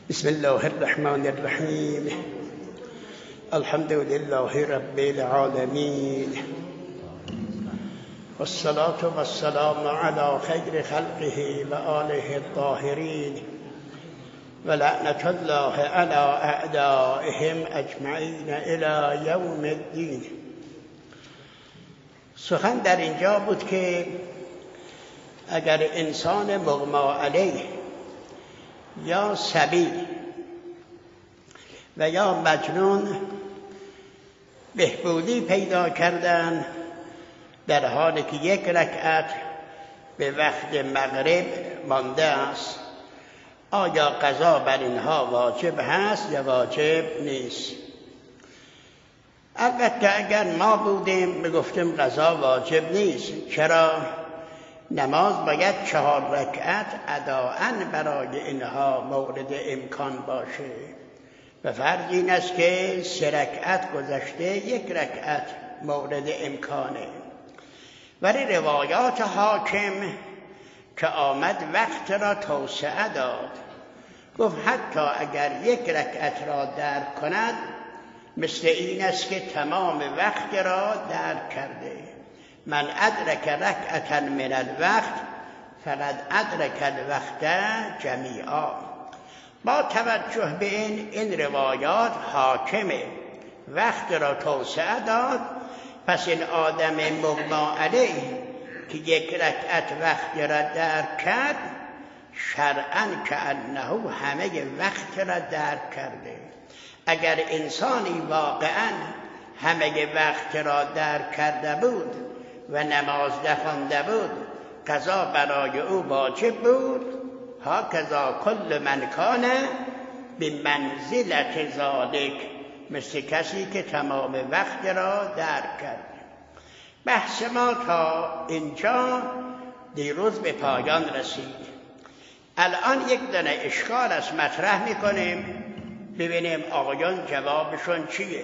بسم الله الرحمن الرحیم. الحمد لله رب العالمین، والصلاة والسلام على خیر خلقه و آله الطاهرین، و لعنة الله على اعدائهم اجمعین الی یوم الدین. سخن در اینجا بود که اگر انسان مغما علیه یا صبی و یا مجنون بهبودی پیدا کردن در حالی که یک رکعت به وقت مغرب مانده است، آیا قضا بر اینها واجب هست یا واجب نیست؟ البته اگر ما بودیم میگفتیم قضا واجب نیست. چرا؟ نماز باید 4 رکعت اداءً برای اینها مورد امکان باشه و فرض این است که 3 رکعت گذشته، 1 رکعت مورد امکانه. ولی روایات حاکم که آمد وقت را توسعه داد، گفت حتی اگر 1 رکعت را درک کند مثل این است که تمام وقت را درک کرده. من ادرک رکعتا من الوقت فقد ادرک الوقت جمیعا. با توجه به این روایات حاکم وقت را توسعه داد، پس این آدم مغما علیه که 1 رکعت وقت را درک کرد، شرعاً کأنه همه وقت را درک کرده. اگر انسانی واقعاً همه وقت را درک کرده بود و نماز نخوانده بود، قضا برای او واجب بود. هاکذا کل من کان بمنزلة ذلک، مثل کسی که تمام وقت را درک کرد. بحث ما تا اینجا دیروز به پایان رسید. الان یک دونه اشکال است مطرح میکنیم، ببینیم آقایان جوابشون چیه.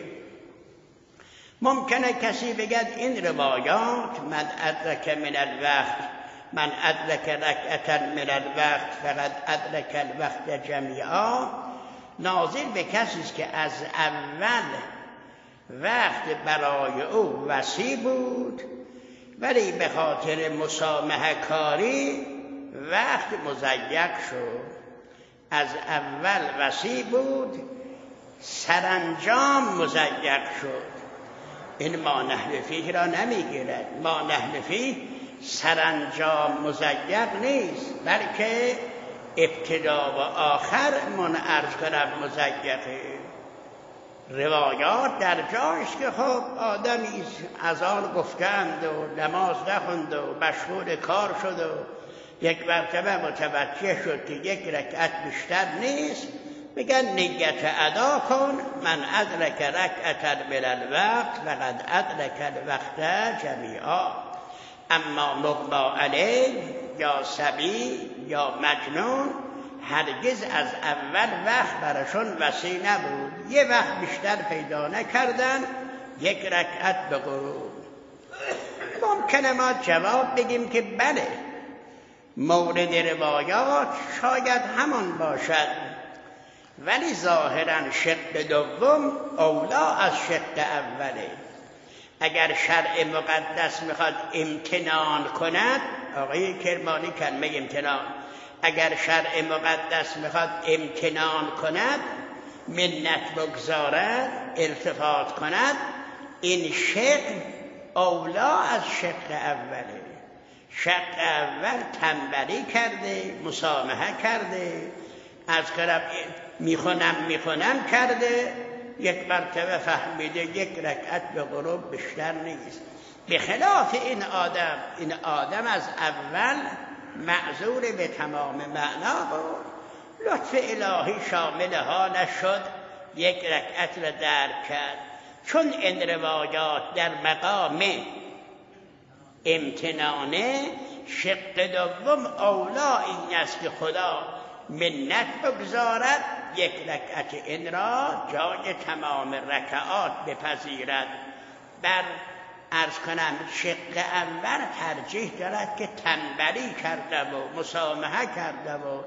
ممکنه کسی بگد این روایات من ادرک من الوقت، من ادرک رکعتا من الوقت فقد ادرک الوقت جمیعا، ناظر به کسی است که از اول وقت برای او وسیع بود ولی به خاطر مسامحه کاری وقت مضیق شد. از اول وسیع بود، سرانجام مضیق شد. این ما نحن فیه را نمیگیرد. ما نحن فیه سرانجام مضیق نیست، بلکه ابتدا و آخر من عرض کنم مضیقه. روایات در جایش که خب آدمی از آن گفتند و نماز نخوند و مشغول کار شد و یک مرتبه متوجه شد که 1 رکعت بیشتر نیست، میگن نیت ادا کن، من ادرک رکعتا من الوقت فقد ادرک الوقت جمیعا. اما مغما علیه یا صبی یا مجنون هرگز از اول وقت براشون وسیع نبود، 1 وقت بیشتر پیدا نکردن، 1 رکعت به غروب. ممکنه ما جواب بگیم که بله، مورد روایات شاید همان باشد، ولی ظاهراً شق دوم اولا از شق اوله. اگر شرع مقدس میخواد امتنان کند، آقای کرمانی کلمه امتنان، اگر شرع مقدس میخواد امتنان کند، منت بگذارد، التفات کند، این شق اولا از شق اوله. شق اول تنبلی کرده، مسامحه کرده، از قرب میخونم کرده، 1 مرتبه فهمیده 1 رکعت به غروب بیشتر نیست. به خلاف این آدم از اول معذور به تمام معنا بود، لطف الهی شامل ها نشد، 1 رکعت را درک کرد. چون این روایات در مقام امتنانه، شق دوم اولا این است که خدا منت بگذارد، 1 رکعت این را جای تمام رکعات بپذیرد. بر عرض کنم شق اول ترجیح دارد که تنبلی کرده و مسامحه کرده و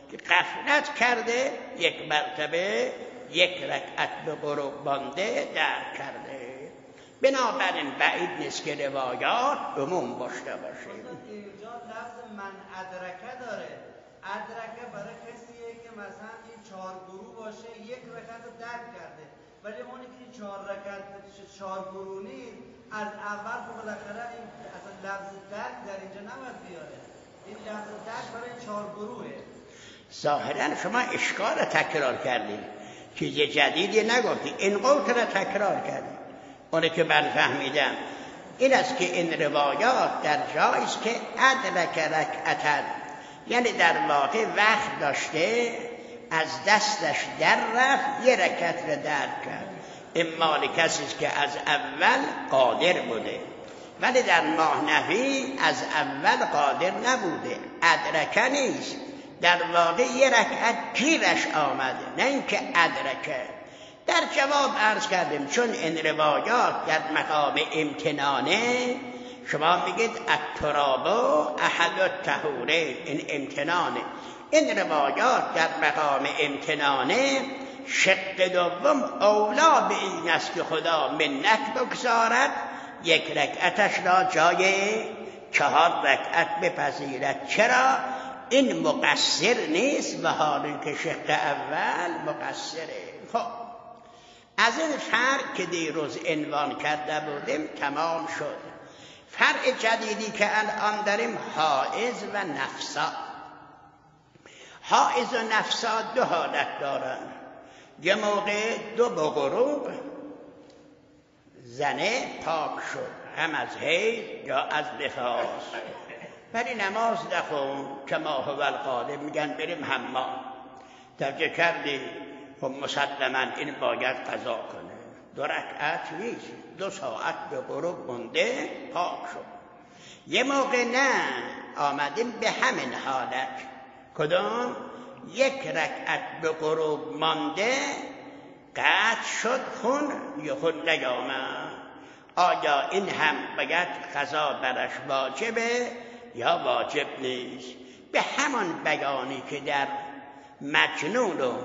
که غفلت کرده یک مرتبه یک رکعت به قرب مانده درک کرده. بنابراین بعید نیست که روایات عموم داشته باشه. اینجا لفظ من ادرکه داره. ادرکه برای کسیه که مثلا این 4 گروه باشه یک رکعت رو درک کرده، ولی اونی که 4 رکعت 4 گروه نیست از اول خب بالاخره این اصلا لفظ درک در اینجا نباید بیاره. این لفظ درک برای 4 گروهه. ظاهرا شما اشکال تکرار کردید، چیز جدیدی نگفتی، این قول را تکرار کردید. اونه که من فهمیدم این است که این روایات در جایی است که ادرک رکعتن، یعنی در واقع وقت داشته از دستش در رفت یه رکعت را درک کرد. این مال کسی است که از اول قادر بوده، ولی در ماهنوی از اول قادر نبوده، ادرکه نیست، در واقع یه رکعت گیرش آمده، نه اینکه ادرکه. در جواب عرض کردیم چون این روایات در مقام امتنانه، شما میگید التراب احد الطهورین، این امتنانه. این روایات در مقام امتنانه، شق دوم اولا به این است که خدا منت بگذارد یک رکعتش را جای 4 رکعت بپذیرد. چرا؟ این مقصر نیست و حالی که شق اول مقصره. خب از این فرق که دیروز عنوان کرده بودیم تمام شد. فرق جدیدی که الان داریم حائض و نفسا. حائض و نفسا 2 حالت دارن. یه موقع 2 به غروب زنه پاک شد، هم از حیض یا از نفاس، ولی نماز نخون که ما هو القادر، میگن بریم حمام. توجه کردی؟ خب مسلما این باید قضا کنه. 2 رکعت نیست، 2 ساعت به غروب مونده پاک شد. یه موقع نه، آمدیم به همین حالت. کدوم؟ 1 رکعت به غروب مانده قطع شد خون، یه خون نیامد. آیا این هم باید قضا برش واجبه یا واجب نیست؟ به همان بیانی که در مجنون و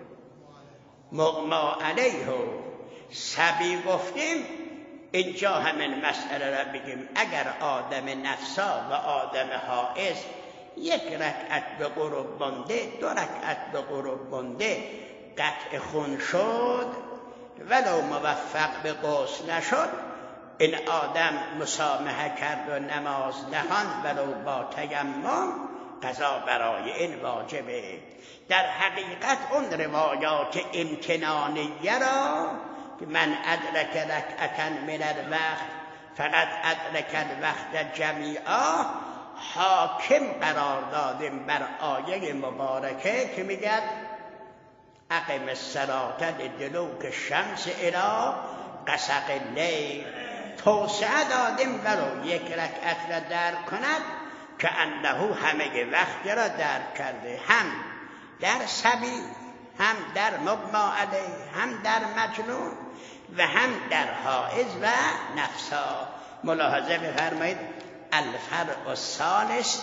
مغما علیه و صبی گفتیم، اینجا همین مسئله را بگیم. اگر آدم نفسا و آدم حائض 1 رکعت به غروب مانده، 2 رکعت به غروب مانده قطع خون شد، ولو موفق به غسل نشد، این آدم مسامحه کرد و نماز نخواند ولو با تیمم، قضا برای این واجبه. در حقیقت اون روایات امتنانیه را که من ادرک رکعتا من الوقت فقط ادرک الوقت جمیعا، حاکم قرار دادیم بر آیه مبارکه که میگه اقم الصلاة لدلوک الشمس الی غسق اللیل. توسعه دادیم برای 1 رکعت را درک کند که انه همه وقت را درک کرده، هم در صبی، هم در مغما علیه، هم در مجنون و هم در حائض و نفسا. ملاحظه بفرمایید الفرع الثالث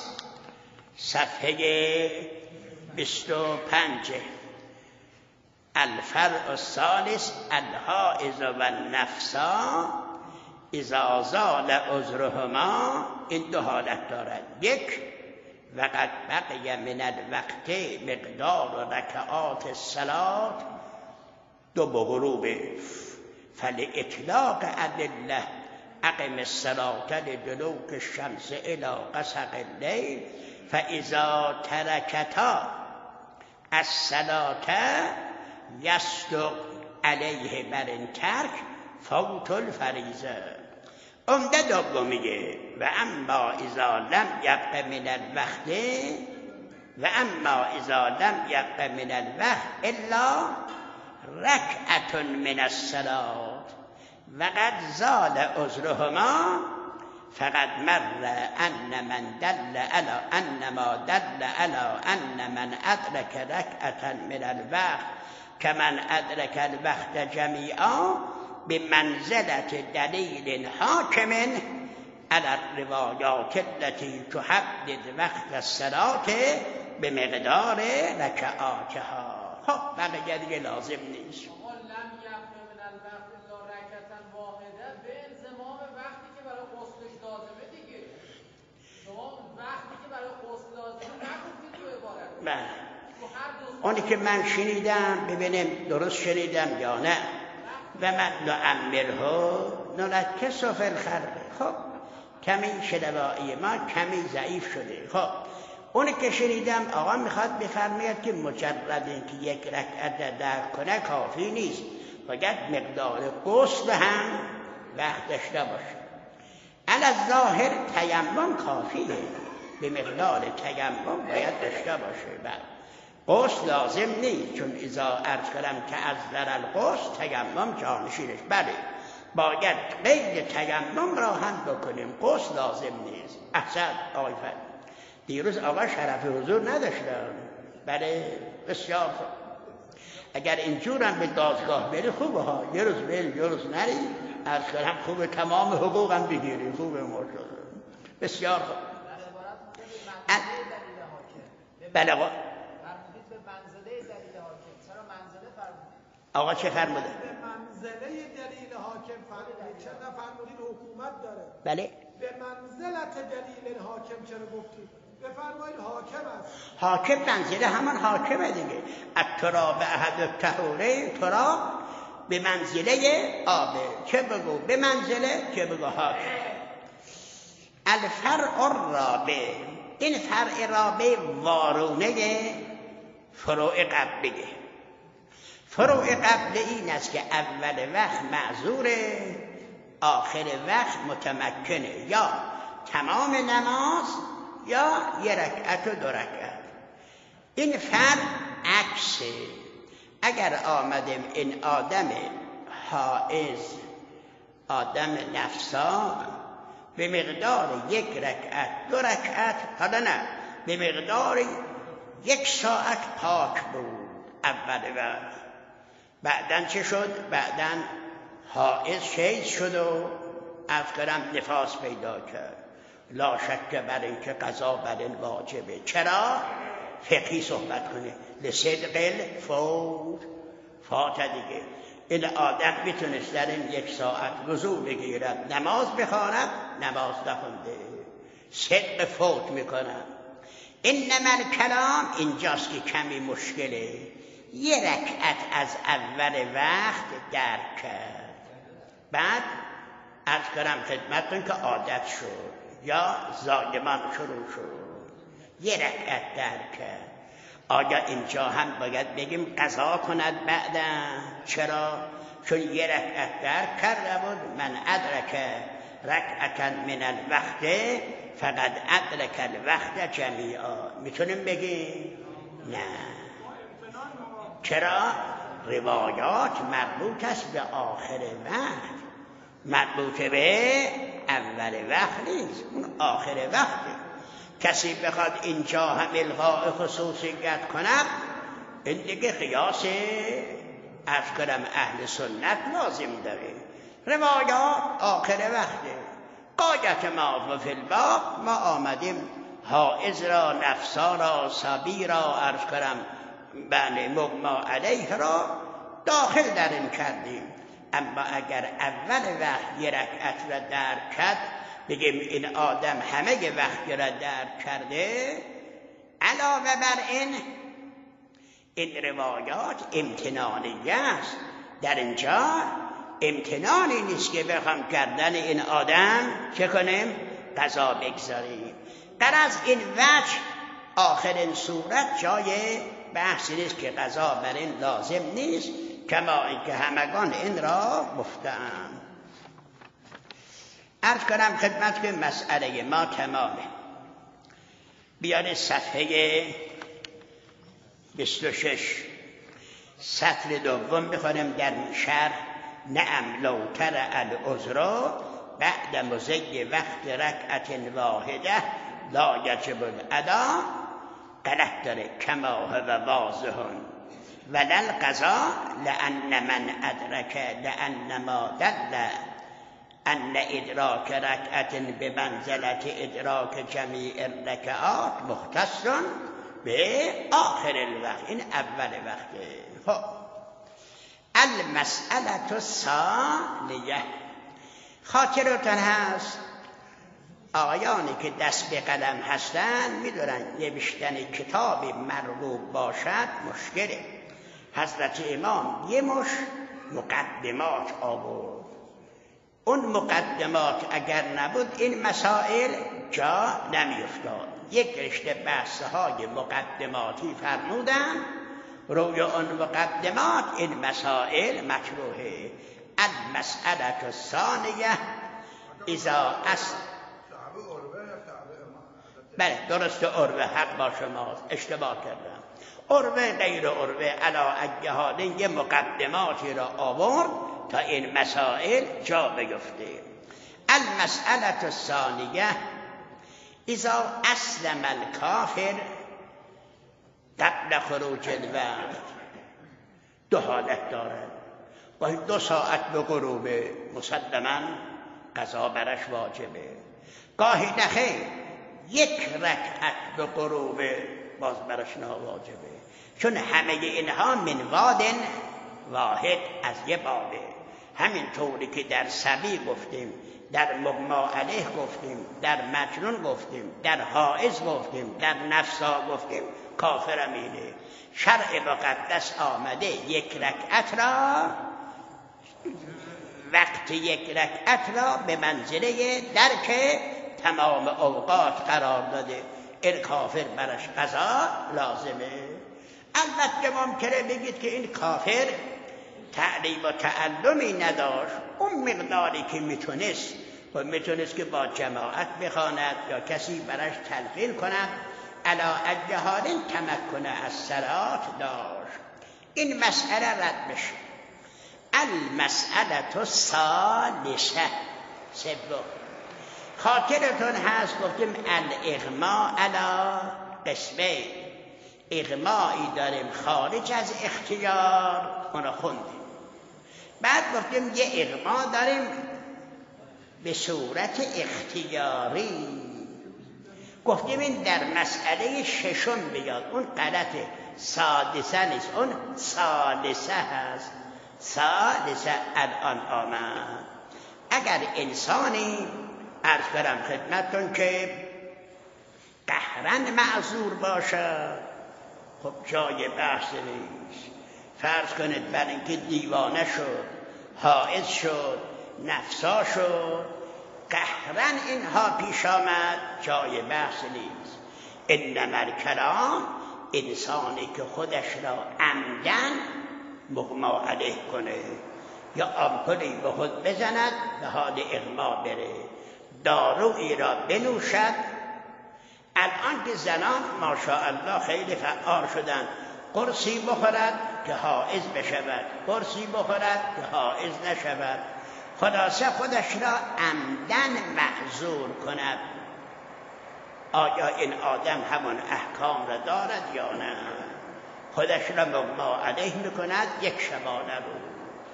صفحه 25. الفرع الثالث الحائض و النفسا اذا زال عذرهما. این 2 حالت دارد. 1 وقد بقی من الوقت مقدار رکعات الصلاة 2 به غروب، فلاطلاق ادله اقم الصلاة لدلوک الشمس الی غسق اللیل فاذا ترکتا الصلاة یصدق علیه بر این ترک فوت الفریضه. عمده دومیه و اما اذا لم یبق من الوقت و اما اذا لم یبق من الوقت الا رکعت من الصلاة وقد زال عذرهما فقد مر ان من دل على ان ما دل على ان من ادرک رکعتا من الوقت كمن ادرک الوقت جمیعا بمنزلة دلیل حاکم على الروايات التي تحدد وقت الصلاة به مقدار رکعاتها. خب بقیه دیگه لازم نیست. بله اونی که من شنیدم ببینیم درست شنیدم یا نه. و من نعمره ننکس فی الخلق. خب کمی شنوایی ما کمی ضعیف شده. خب اونی که شنیدم آقا میخواد بفرماید که مجرد اینکه یک رکعت درک کنه کافی نیست، باید مقدار غسل هم وقت داشته باشه. علی الظاهر تیمم کافیه، به مقدار تیمم باید داشته باشه. بعد غسل لازم نیست، چون اذا عرض کردم که از در الغسل تیمم جانشینش. بله باید قید تیمم را هم بکنیم، غسل لازم نیست. احسن آقای فرد دیروز آقا شرف حضور نداشتن. بله بسیار خوب. اگر اینجورم به دادگاه بری خوبه ها، یه روز بری یه روز نری، عرض کردم خوبه تمام حقوقم بگیری. خوبه ماشاءالله بسیار خوب. بله آقا آقا چه فرموده؟ به منزله دلیل حاکم فرمودید، چرا فرمودید حکومت داره؟ بله به منزلت دلیل حاکم چرا گفتید؟ بفرمایید حاکم است. حاکم منزله همان حاکمه دیگه. التراب احد الطهورین، تراب به منزله آبه. چه بگو به منزله، چه بگو حاکم. الفرع الرابع، این فرع رابع وارونه فروع قبلیه. فروع قبل این است که اول وقت معذوره، آخر وقت متمکنه، یا تمام نماز یا یه رکعت و 2 رکعت. این فرع عکسه. اگر آمدیم این آدم حائض، آدم نفسا، به مقدار 1 رکعت 2 رکعت، حالا نه به مقدار 1 ساعت پاک بود اول وقت. بعدن چه شد؟ بعدن حائض شیز شد و افکرم نفاس پیدا کرد. لا شک بر این که قضا بر این واجبه. چرا؟ فقهی صحبت کنه. لصدق فات دیگه. این آدم میتونست در این 1 ساعت وضو بگیرد، نماز بخواند، نماز نخونده، صدق فوت میکنن. انما الکلام اینجاست که کمی مشکله. 1 رکعت از اول وقت درک کرد، بعد عرض کردم خدمتتون که عادت شد یا زایمان شروع شد، 1 رکعت درک کرد. آیا اینجا هم باید بگیم قضا کند بعدا؟ چرا؟ چون 1 رکعت درک کرده بود. من ادرک رکعتا من الوقت فقد ادرک الوقت جمیعا. میتونیم بگیم؟ نه. چرا؟ روایات مربوط است به آخر وقت، مربوط به اول وقت نیست، اون آخر وقته. کسی بخواد اینجا هم الغاء خصوصیت کند، این دیگه قیاس عرض کنم اهل سنت لازم داره. روایات آخر وقته. قایت ما فی الباب، ما آمدیم حائض را، نفسا را، صبی را، عرض کنم بله مغما علیه را داخل در این کردیم. اما اگر اول وقت 1 رکعت را درک کرد، بگیم این آدم همه وقت را درک کرده، علاوه بر این روایات امتنانیه است. در اینجا امتنانی نیست که بخوام کردن این آدم چه کنیم؟ قضا بگذاریم. در از این وجه آخرین صورت جای بحثی نیست که قضا بر این لازم نیست، کما اینکه همگان این را گفتند. عرض کنم خدمت که مسئله ما تمامه. بیاد صفحه 26 سطر دوم بخونم در شرح. نعم لو تر العذر بعد مضی وقت رکعت واحده لا یجب الاداء. غلط داره. کما هو واضح ولل قضا لان من ادرک لان ما دل ان ادراک رکعت بمنزلت ادراک جمیع الرکعات مختص به آخر الوقت، این اول وقته. خب المسئله الثانیه، خاطرتان هست آقایانی که دست به قلم هستن میدونن نوشتن کتاب مرغوب باشد مشکله. حضرت امام یه مش مقدمات آورد، اون مقدمات اگر نبود این مسائل جا نمیافتاد. یک رشته بحث‌های مقدماتی فرمودن، روی اون مقدمات این مسائل مطروحه. المسئله الثانیه اذا اصل، بله درست، عروه، حق با شماست، اشتباه کردم، عروه غیر عروه علا اجهاده یه مقدماتی را آورد تا این مسائل جا بیفته. المسئله الثانیه اذا اسلم الکافر قبل خروج الوقت. دو حالت داره، گاهی 2 ساعت به غروب مسلما قضا برش واجبه، گاهی نخیر 1 رکعت به غروب باز برش ناواجبه، چون همه اینها من واد واحد، از یه بابه. همین طوری که در صبی گفتیم، در مغما علیه گفتیم، در مجنون گفتیم، در حائز گفتیم، در نفسا گفتیم، کافرم اینه. شرع مقدس آمده 1 رکعت را، وقت 1 رکعت را به منزله درک تمام اوقات قرار داده. این کافر برش قضا لازمه. البته ممکنه بگید که این کافر تعلیم و تعلمی نداشت، اون مقداری که میتونست که با جماعت بخواند یا کسی برش تلقین کند، علا اجهاد تمکن از صلات داشت. این مسئله رد بشه. المسئله الثالثه، سوم، خاطرتون هست گفتیم الاغما علی قسمین، اغمایی داریم خارج از اختیار، اونو خوندیم. بعد گفتیم یه اغما داریم به صورت اختیاری، گفتیم این در مسئله 6 بیاد، اون غلطه، سادسه نیست، اون ثالثه هست. ثالثه الان آمد. اگر انسانی عرض برم خدمتتون که قهرن معذور باشه، خب جای بحث نیست. فرض کنید برای اینکه دیوانه شد، حائز شد، نفسا شد، قهرن اینها پیش آمد، جای بحث نیست. انما الکلام، انسانی که خودش را عمدن مغما علیه کنه یا آمپولی به خود بزند به حال اغما بره، دارویی را بنوشد. الان که زنان ماشاءالله خیلی فعال شدن، قرصی بخورد که حائز بشود، قرصی بخورد که حائز نشود، خلاصه خودش را عمدن معذور کند. آیا این آدم همون احکام را دارد یا نه؟ خودش را مغما علیه میکند 1 شبانه روز.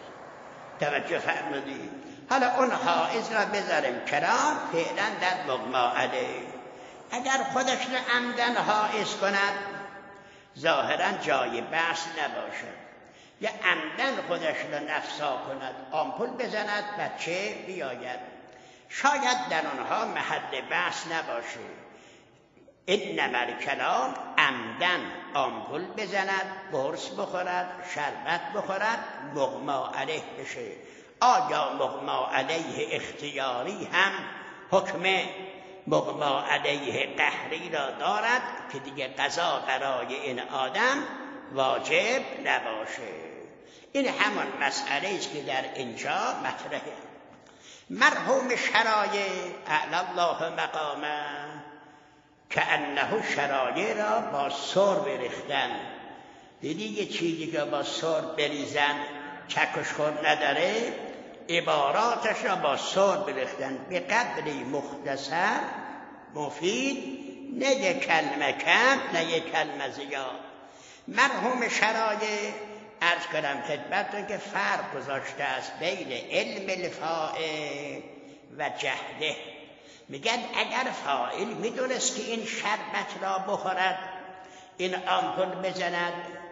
توجه فرمودید؟ حالا اون حائز را بذاریم کنار، فعلا در مغما علیه. اگر خودش را عمدن حائز کند، ظاهرا جای بحث نباشد، یا عمدن خودش را نفسا کند، آمپول بزند بچه بیاید، شاید در آنها محل بحث نباشه. انما الکلام، عمدن آمپول بزند، قرص بخورد، شربت بخورد، مغما علیه بشه. آیا مغما علیه اختیاری هم حکم مغما علیه قهری را دارد که دیگه قضا برای این آدم واجب نباشه؟ این همون مسئله است که در اینجا مطرحه. مرحوم شرایع اعلی الله مقامه که انه شرایع را با سر بریختن. دیدی یه چیزی که با سر بریزن چکش خور نداره، عباراتش را با سر بریختن به قدری مختصر مفید، نه یک کلمه کم نه یک کلمه زیاد. مرحوم شرایع عرض کنم خدمتتون که فرق گذاشته است بین علم الفاعل و جهله. میگن اگر فاعل میدونست که این شربت را بخورد این آمپول بزند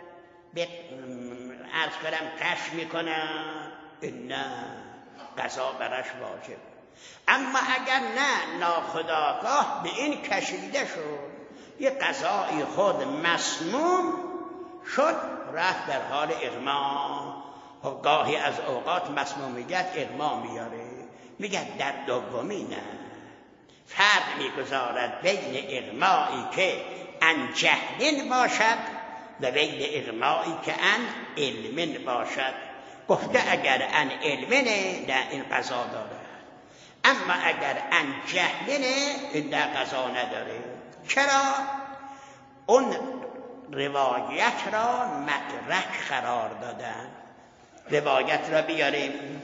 عرض کنم کشف میکنن، نه، قضا برش واجب. اما اگر نه ناخودآگاه به این کشیده شد، یه قضایی خود مسموم شد، رفت در حال اغما. گاهی از اوقات مسمومیت اغما میاره، میگه در دومی نه، فرق میگذارد بین اغمایی که عن جهل باشد و بین اغمایی که عن علم باشد. گفته اگر عن علمه نه، این قضا داره، اما اگر عن جهلنه این در قضا نداره. چرا؟ اون روایت را مدرک قرار دادن. روایت را بیاریم،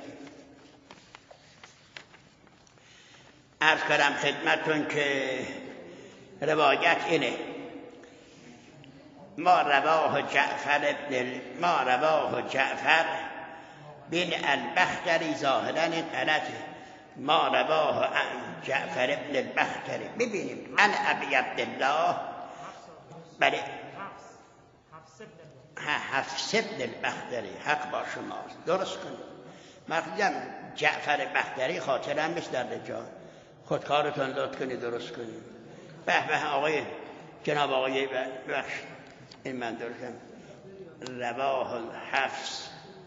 عرض کردم خدمتون که روایت اینه: ما رواه جعفر بن البختری، ظاهراً غلطه، ما رواه جعفر بن البختری. ببینیم عن ابی عبدالله، بله، حفص بن البختری، حق با شماست، درست کنید. مخدم جعفر بختری خاطرم نیست در رجال، خودکارتون لطف کنید درست کنید. به به آقای جناب آقای بخش، این من درستم، رواه الحفص،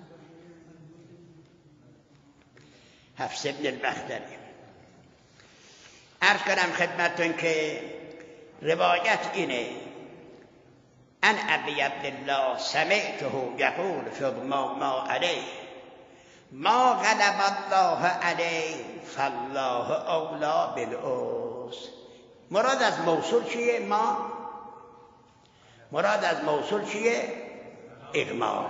حفص بن البختری. عرض کردم خدمتون که روایت اینه: ان ابی عبدالله سمعته یقول فی ما علیه ما غلب الله علیه فالله اولا بالعوز. مراد از موصول چیه؟ مراد از موصول چیه؟ اغما.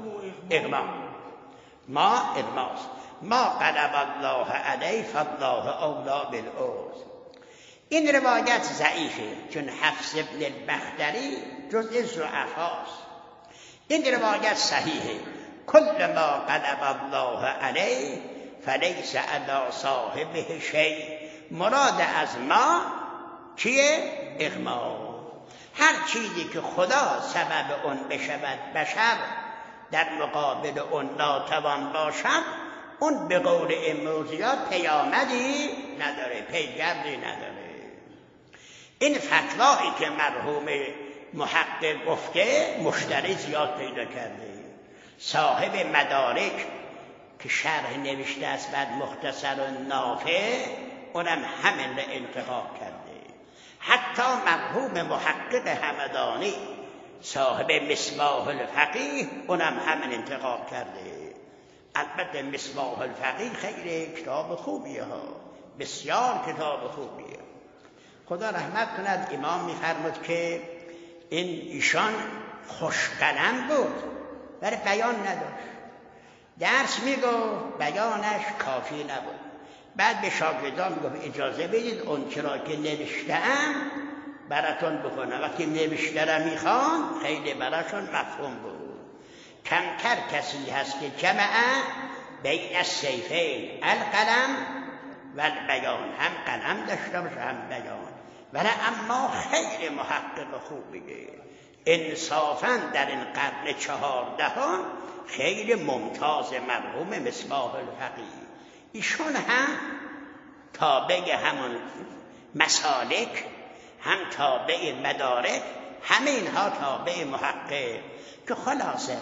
ما اغماست. ما غلب الله علیه فالله اولا بالعوز. این روایت ضعیفه، چون حفص بن البختری جزء ضعفاست. این روایت صحیحه: کل ما غلب الله علیه فلیس علی صاحبه شیء. مراد از ما چیه؟ اغما. هر چیزی که خدا سبب اون بشود، بشر در مقابل اون ناتوان باشد، اون به قول امروزی‌ها پیامدی نداره، پیگردی نداره. این فتوایی که مرحوم محقق گفته مشتری زیاد پیدا کرده. صاحب مدارک که شرح نوشته است بعد مختصر و نافع، اونم همین را انتخاب کرده. حتی مرحوم محقق همدانی صاحب مصباح الفقیه، اونم همین انتخاب کرده. البته مصباح الفقیه خیلی کتاب خوبیه ها، بسیار کتاب خوبیه. خدا رحمت کند، امام می‌فرمود که ایشان خوشقلم بود ولی بیان نداشت. درس میگفت، بیانش کافی نبود. بعد به شاگردان میگفت اجازه بدید اون چرا که نوشته‌ام براتون بکنم. وقتی نوشته‌ام میخوان خیلی براشون مفهوم بود. کمتر کسی هست که جمعه بین السیفین، القلم و البیان، هم قلم داشته باشه هم بیان. ولی اما خیلی محقق خوب بگه. انصافاً در این قرن 14 خیلی ممتاز مرحوم مصباح الفقیه. ایشون هم تابع همون مسالک، هم تابع مدارک، همه اینها تابع محقق. که خلاصه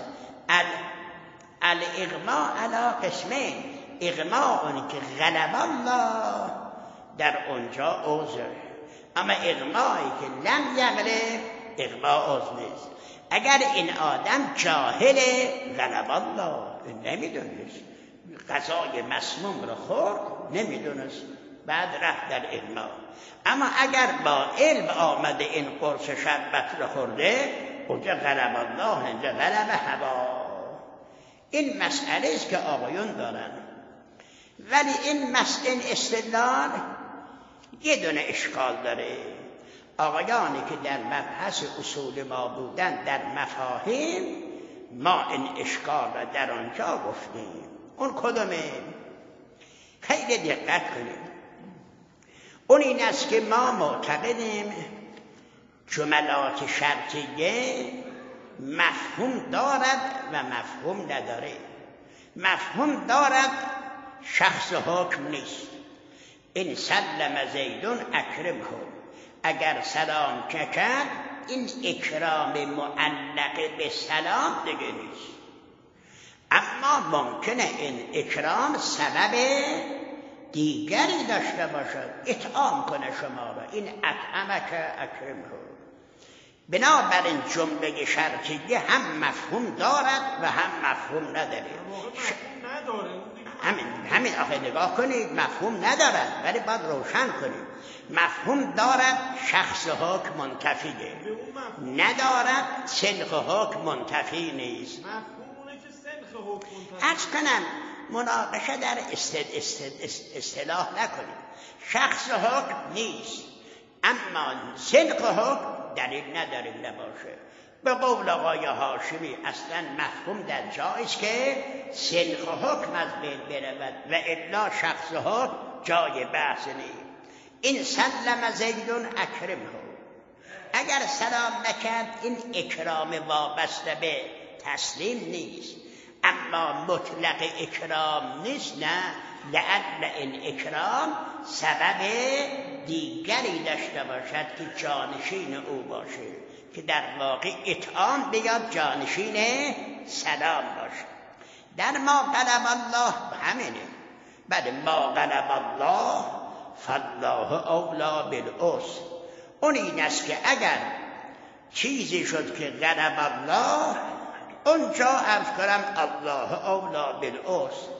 الاغما علی قسمین: اغما اونی که غلب الله در اونجا عذر، اما اغمایی که لم یغلب اغما عذر نیست. اگر این آدم جاهل غلب الله، نمیدونست، غذای مسموم رو خورد نمیدونست، بعد رفت در اغما. اما اگر با علم آمده این قرص شربت رو خورده، اونجا غلب الله، اینجا غلب هوا. این مسئله است که آقایون دارن. ولی این مسئله استدلال یه دونه اشکال داره. آقایانی که در مبحث اصول ما بودن، در مفاهیم، ما این اشکال را در آنجا گفتیم. اون کدومه؟ خیلی دقت کنید. اون این است که ما معتقدیم جملات شرطیه مفهوم دارد و مفهوم نداره. مفهوم دارد، شخص حکم نیست. این سلم زیدون اکرمه، اگر سلام کرد این اکرام معلق به سلام دیگه نیست. اما ممکنه این اکرام سبب دیگری داشته باشد، اطعام کنه شما را. این اطعمک اکرمه. بنابراین جمله شرطیه هم مفهوم دارد و هم مفهوم نداره. همین آخه نگاه کنید، مفهوم ندارد ولی باید روشن کنید. مفهوم دارد، شخص حکم منتفیه، ندارد سنخ حکم منتفی نیست. عرض کنم مناقشه در اصطلاح نکنید. شخص حکم نیست اما سنخ حکم دلیل نداریم نباشه. به قول آقای هاشمی اصلا مفهوم در جایست که سنخ حکم از بین برود و الا شخص حکم جای بحث نیست. این سلم زیدون اکرمه، اگر سلام نکرد این اکرام وابسته به تسلیم نیست، اما مطلق اکرام نیست. نه، لعل این اکرام سبب دیگری داشته باشد که جانشین او باشه، که در واقع اطعام بیاد جانشین سلام باشه. در ما قلب الله همینه. بعد ما قلب الله فالله اولا بالعسر. اون این است که اگر چیزی شد که قلب الله، اونجا عرض کنم الله اولا بالعسر.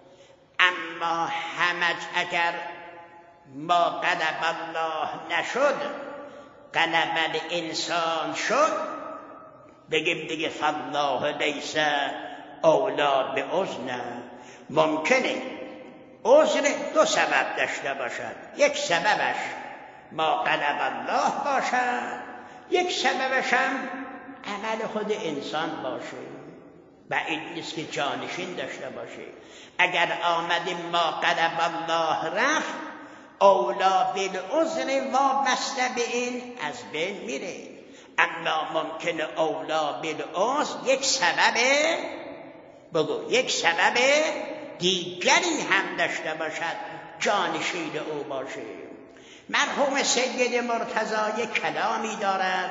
اما همج اگر ما قلب الله نشد، قلب الانسان شد، بگیم دیگه فالله لیس اولا بعذر. ممکنه عذر دو سبب داشته باشد، یک سببش ما قلب الله باشد، یک سببش هم عمل خود انسان باشه و این نیست که جانشین داشته باشه. اگر آمدیم ما قلب الله رفت، اولا بالعذر وابسته به این از بین میره. اما ممکنه اولا بالعذر یک سبب، بگو یک سبب دیگری هم داشته باشد، جانشین او باشه. مرحوم سید مرتضی یک کلامی دارد،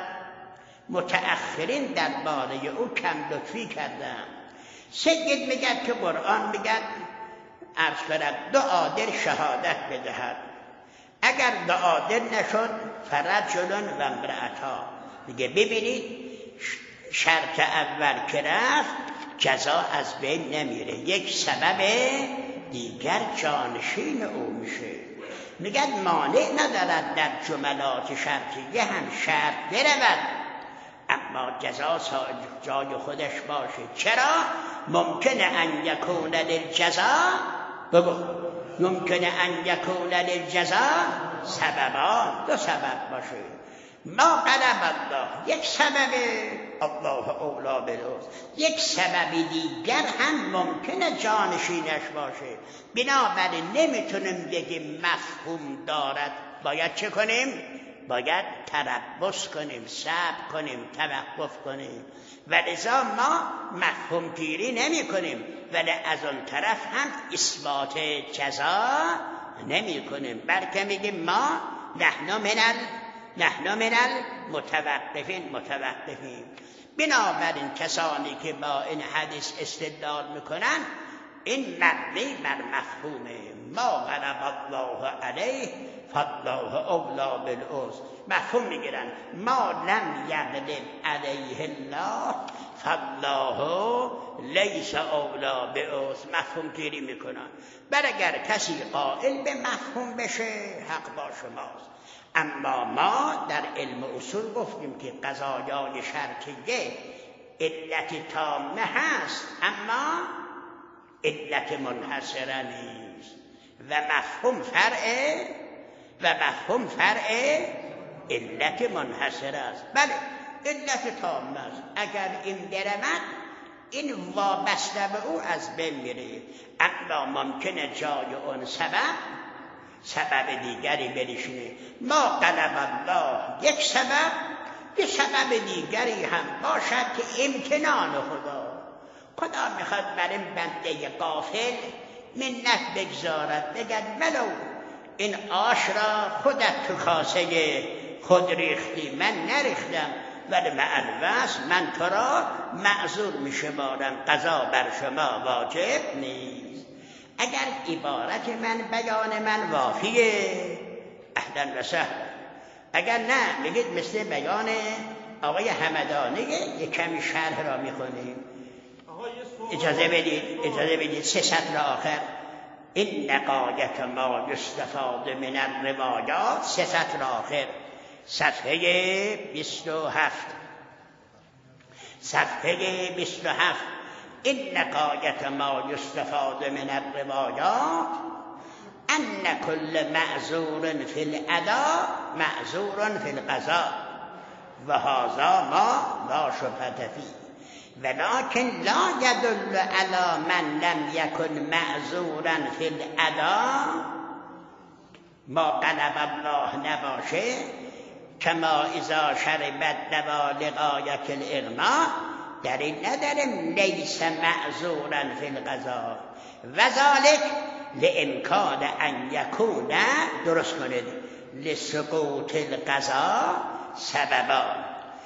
متأخرین درباره او کم لطفی کردن. سید میگد که قرآن میگد عرض کنم دو عادل شهادت بدهد، اگر دو عادل نشد فرجل و امرأتا. میگه ببینید شرط اول که رفت جزا از بین نمیره، یک سبب دیگر جانشین او میشه. میگن مانع ندارد در جملات شرطیه هم شرط برود، اما جزا جای خودش باشه. چرا؟ ممکنه ان یکون للجزا، بگو ممکنه ان یکون للجزا سببان، دو سبب باشه. ما قلب الله یک سبب، الله اولا بالعذر یک سبب دیگر هم ممکنه جانشینش باشه. بنابراین نمیتونیم بگیم مفهوم دارد. باید چه کنیم؟ باید تربص کنیم، صبر کنیم، توقف کنیم. ولذا ما مفهوم گیری نمی کنیم، ولی از اون طرف هم اثبات جزا نمی کنیم، بلکه میگیم ما نحن من المتوقفین. بنابراین کسانی که با این حدیث استدلال میکنن این مبنی بر مفهومه. ما غلب الله علیه فالله اولا بالعذر. مفهوم میگیرن ما لم یغلب علیه الله فالله لیس اولا بعذر. مفهوم گیری میکنن. بل اگر کسی قائل به مفهوم بشه حق با شماست. اما ما در علم اصول گفتیم که قضایای شرطیه علت تامه هست اما علت منحصره نیست و مفهوم فرع علت منحصره است. بله علت تامه است، اگر این برود این وابسته به او از بین میره، اما ممکنه جای اون سبب دیگری بنشینه. ما قلب الله یک سبب، یه سبب دیگری هم باشد که امتنان خدا میخواد برای بنده غافل منت بگذارد، بگد ولو این آش را خودت تو کاسه خود ریختی، من نریختم، ولی معلوست من تو را معذور میشمارم، قضا بر شما واجب نیست. اگر عبارت من بیان من وافیه اهلا و سهلا، اگر نه بگید مثل بیان آقای همدانیه یک کمی شرح را میخونیم. اجازه بدید 3 سطر آخر این نقایت ما یستفاد من الروایات، 3 سطر آخر صفحه 27 این نقایت ما یستفاد من الروایات ان کل معذور فی الاداء معذور فی القضاء و هذا ما لا شبهة فیه ولكن لا يدل على من لم يكن معذورا في الاداء ما قلب الله نباشه کما اذا شرب الدوا لغایة الاغناء، دلیل نداره لیس معذورا فی القضاء و ذلك لامکان ان یکون، درست کنید، لسقوط القضاء سببان.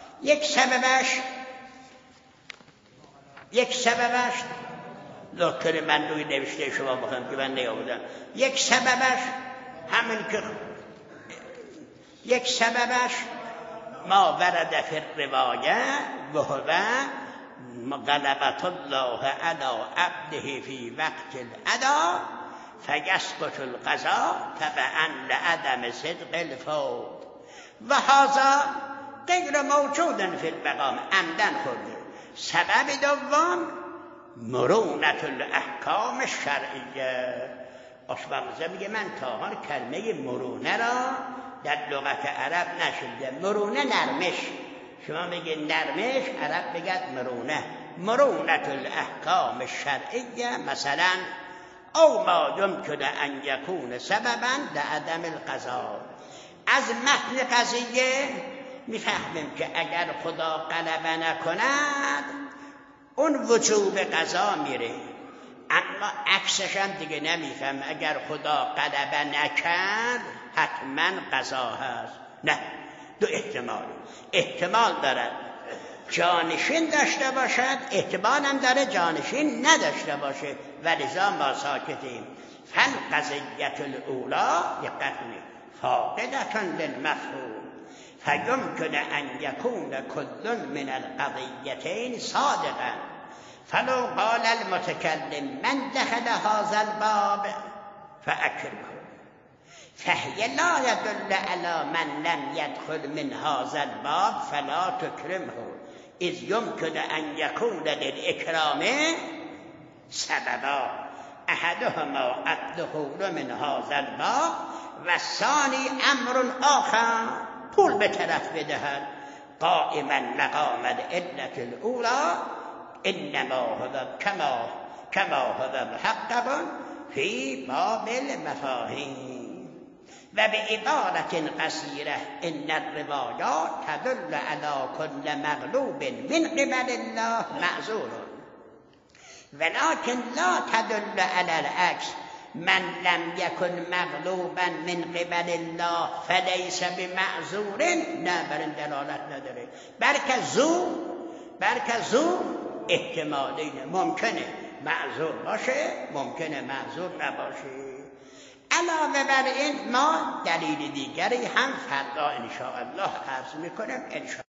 یک سببش دکتر من روی نوشته شما بخوام که من نیاوردم، یک سببش ما ورد فی الروایه و هو غلبة الله علی عبده فی وقت الاداء فیسقط القضاء تبعا لعدم صدق الفوت و هذا غیر موجود فی المقام، عمدن خورده. سبب دوم مرونت الاحکام الشرعیه. آشپزی میگه من تا حال کلمه مرونه را در لغت عرب نشنیدم. مرونه نرمش، شما میگه نرمش، عرب بگد مرونه. مرونت الاحکام الشرعیه مثلا او ما یمکن ان یکون سببا لعدم القضاء. از متن قضیه میفهمیم که اگر خدا غلبه نکند اون وجوب قضا میره، اما عکسش هم دیگه نمیفهم. اگر خدا غلبه نکرد حتما قضا هست. نه، 2 احتمال دارد جانشین داشته باشد، احتمال هم داره جانشین نداشته باشه، ولذا ما ساکتیم. فالقضیة الاولی یقتنی فاقدة للمفهوم فیمکن ان یکون کل من القضیتین صادقا فلو قال المتکلم من دخل هذا الباب فاکرمه فهي لا يدل على من لم يدخل من هذا الباب فلا تكرمه اذ يمكن ان يكون للاكرام سببا احدهما الدخول من هذا الباب و الثاني امر آخر پول به طرف بدهد قائما مقام العلة الاولى انما هو كما هو محقق في باب المفاهیم. و به عبارة قصیرة ان الروایات تدل على كل مغلوب من قبل الله معذور ولكن لا تدل على العكس من لم يكن مغلوبا من قبل الله فليس بمعذور. نه، بر این دلالت نداره. برکه زو احتمالین، ممکنه معذور باشه، ممکنه معذور نباشه. علاوه بر این ما دلیل دیگری هم فردا ان شاء الله عرض میکنم.